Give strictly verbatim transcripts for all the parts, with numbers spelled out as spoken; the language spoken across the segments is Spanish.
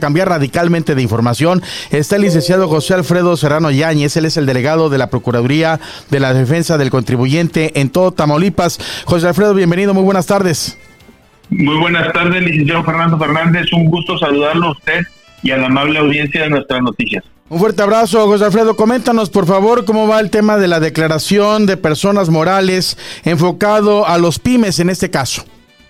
cambiar radicalmente de información. Está el licenciado José Alfredo Serrano Yáñez, él es el delegado de la Procuraduría de la Defensa del Contribuyente en todo Tamaulipas. José Alfredo, bienvenido, muy buenas tardes. Muy buenas tardes, licenciado Fernando Fernández, un gusto saludarlo a usted y a la amable audiencia de nuestras noticias. Un fuerte abrazo, José Alfredo. Coméntanos, por favor, cómo va el tema de la declaración de personas morales enfocado a los pymes en este caso.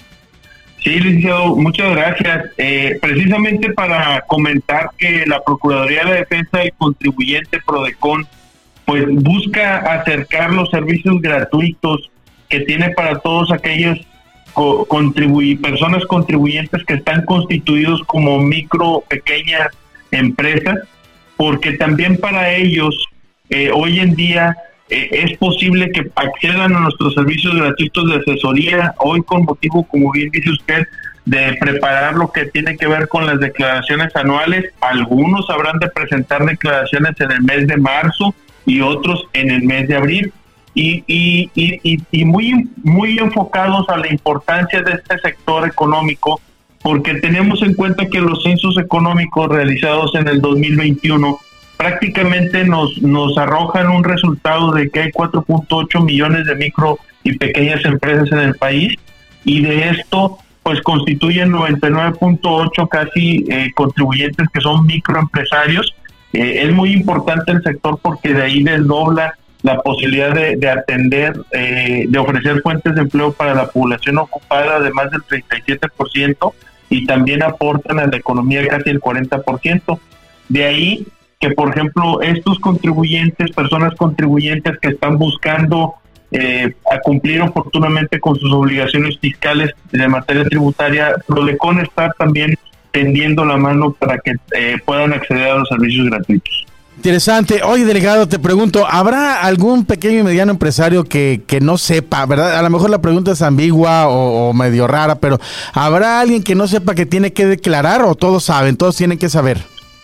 Sí, licenciado, muchas gracias. Eh, precisamente para comentar que la Procuraduría de la Defensa del Contribuyente, Prodecon, pues busca acercar los servicios gratuitos que tiene para todos aquellos co- contribu- personas contribuyentes que están constituidos como micro, pequeñas empresas, porque también para ellos eh, hoy en día eh, es posible que accedan a nuestros servicios gratuitos de asesoría, hoy con motivo, como bien dice usted, de preparar lo que tiene que ver con las declaraciones anuales. Algunos habrán de presentar declaraciones en el mes de marzo y otros en el mes de abril, y, y, y, y, y muy, muy enfocados a la importancia de este sector económico, porque tenemos en cuenta que los censos económicos realizados en el dos mil veintiuno prácticamente nos, nos arrojan un resultado de que hay cuatro punto ocho millones de micro y pequeñas empresas en el país, y de esto pues constituyen noventa y nueve punto ocho casi eh, contribuyentes que son microempresarios. Eh, es muy importante el sector porque de ahí desdobla la posibilidad de, de atender, eh, de ofrecer fuentes de empleo para la población ocupada de más del treinta y siete por ciento, y también aportan a la economía casi el cuarenta por ciento. De ahí que, por ejemplo, estos contribuyentes, personas contribuyentes que están buscando eh, a cumplir oportunamente con sus obligaciones fiscales de materia tributaria, Prodecon está también tendiendo la mano para que eh, puedan acceder a los servicios gratuitos. Interesante. Oye, delegado, te pregunto, ¿habrá algún pequeño y mediano empresario que, que no sepa, verdad? A lo mejor la pregunta es ambigua o, o medio rara, pero ¿habrá alguien que no sepa que tiene que declarar o todos saben, todos tienen que saber?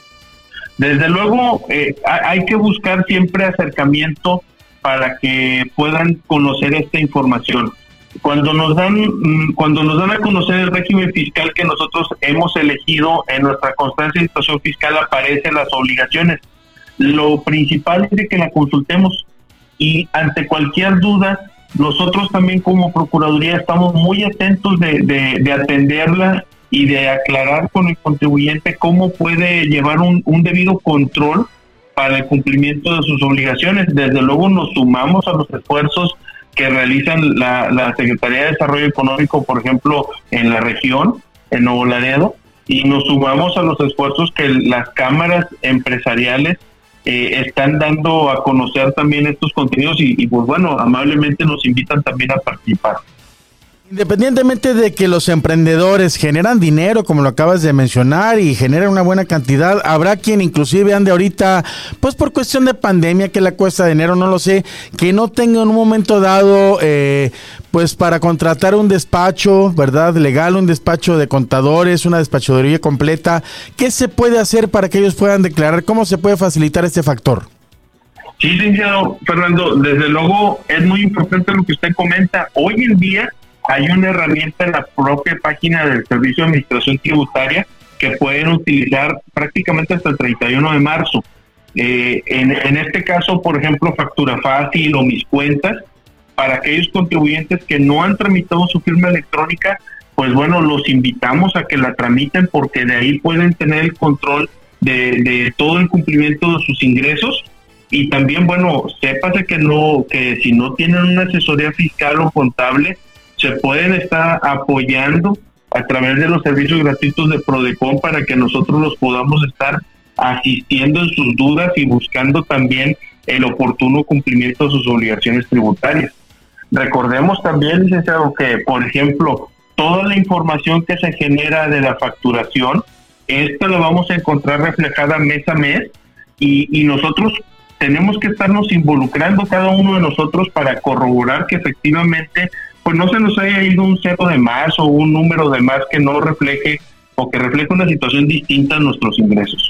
Desde luego, eh, hay que buscar siempre acercamiento para que puedan conocer esta información. Cuando nos dan, cuando nos dan a conocer el régimen fiscal que nosotros hemos elegido, en nuestra constancia de situación fiscal aparecen las obligaciones. Lo principal es de que la consultemos, y ante cualquier duda, nosotros también como Procuraduría estamos muy atentos de, de, de atenderla y de aclarar con el contribuyente cómo puede llevar un, un debido control para el cumplimiento de sus obligaciones. Desde luego nos sumamos a los esfuerzos que realizan la, la Secretaría de Desarrollo Económico, por ejemplo, en la región, en Nuevo Laredo, y nos sumamos a los esfuerzos que las cámaras empresariales eh, están dando a conocer también estos contenidos, y, y pues bueno, amablemente nos invitan también a participar. Independientemente de que los emprendedores generan dinero, como lo acabas de mencionar, y generan una buena cantidad, habrá quien inclusive ande ahorita, pues por cuestión de pandemia, que la cuesta de dinero, no lo sé, que no tenga en un momento dado, eh, pues para contratar un despacho, ¿verdad? Legal, un despacho de contadores, una despachorería completa. ¿Qué se puede hacer para que ellos puedan declarar? ¿Cómo se puede facilitar este factor? Sí, licenciado Fernando, desde luego es muy importante lo que usted comenta. Hoy en día hay una herramienta en la propia página del Servicio de Administración Tributaria que pueden utilizar prácticamente hasta el treinta y uno de marzo. Eh, en, en este caso, por ejemplo, Factura Fácil o Mis Cuentas, para aquellos contribuyentes que no han tramitado su firma electrónica, pues bueno, los invitamos a que la tramiten, porque de ahí pueden tener el control de, de todo el cumplimiento de sus ingresos. Y también, bueno, sépase que no, que si no tienen una asesoría fiscal o contable, se pueden estar apoyando a través de los servicios gratuitos de Prodecon para que nosotros los podamos estar asistiendo en sus dudas y buscando también el oportuno cumplimiento de sus obligaciones tributarias. Recordemos también, licenciado, que, por ejemplo, toda la información que se genera de la facturación, esta la vamos a encontrar reflejada mes a mes, y, y nosotros tenemos que estarnos involucrando cada uno de nosotros para corroborar que efectivamente pues no se nos haya ido un cero de más o un número de más que no refleje o que refleje una situación distinta a nuestros ingresos.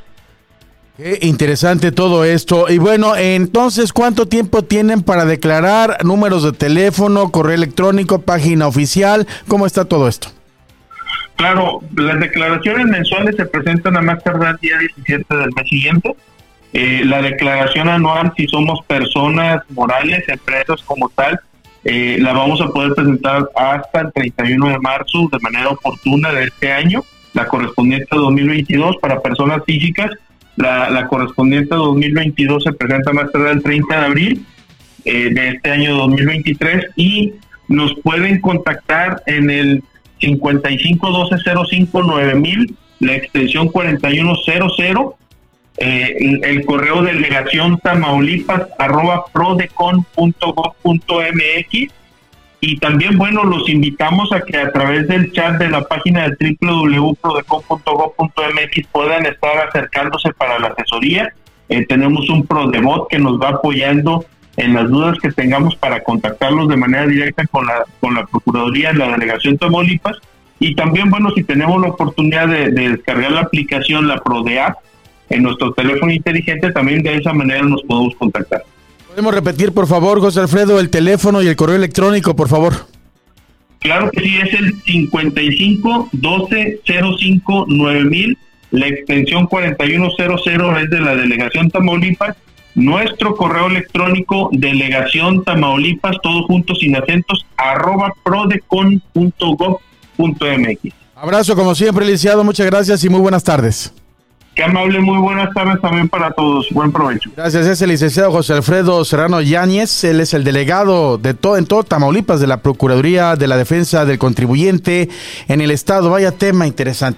Qué interesante todo esto. Y bueno, entonces, ¿cuánto tiempo tienen para declarar? Números de teléfono, correo electrónico, página oficial, ¿cómo está todo esto? Claro, las declaraciones mensuales se presentan a más tardar el día diecisiete del mes siguiente. Eh, la declaración anual, si somos personas morales, empresas como tal, eh, la vamos a poder presentar hasta el treinta y uno de marzo de manera oportuna de este año. La correspondiente a dos mil veintidós para personas físicas, la, la correspondiente a dos mil veintidós se presenta más tarde el treinta de abril eh, de este año dos mil veintitrés, y nos pueden contactar en el cincuenta y cinco doce cero cinco nueve mil, la extensión cuarenta y uno cero cero, eh, el, el correo delegación tamaulipas arroba prodecon punto gob punto mx. Y también, bueno, los invitamos a que a través del chat de la página del doble u doble u doble u punto prodecon punto gob punto mx puedan estar acercándose para la asesoría. Eh, tenemos un Prodebot que nos va apoyando en las dudas que tengamos para contactarlos de manera directa con la con la Procuraduría en la Delegación Tamaulipas. Y también, bueno, si tenemos la oportunidad de, de descargar la aplicación, la ProDeApp, en nuestro teléfono inteligente, también de esa manera nos podemos contactar. ¿Podemos repetir, por favor, José Alfredo, el teléfono y el correo electrónico, por favor? Claro que sí, es el cincuenta y cinco doce cero cinco nueve mil, la extensión cuarenta y uno cero cero es de la Delegación Tamaulipas. Nuestro correo electrónico, delegación Tamaulipas, todo junto sin acentos, arroba prodecon punto gob punto mx. Abrazo como siempre, licenciado, muchas gracias y muy buenas tardes. Qué amable, muy buenas tardes también para todos. Buen provecho. Gracias, es el licenciado José Alfredo Serrano Yáñez. Él es el delegado de todo en todo Tamaulipas de la Procuraduría de la Defensa del Contribuyente en el estado. Vaya tema interesante.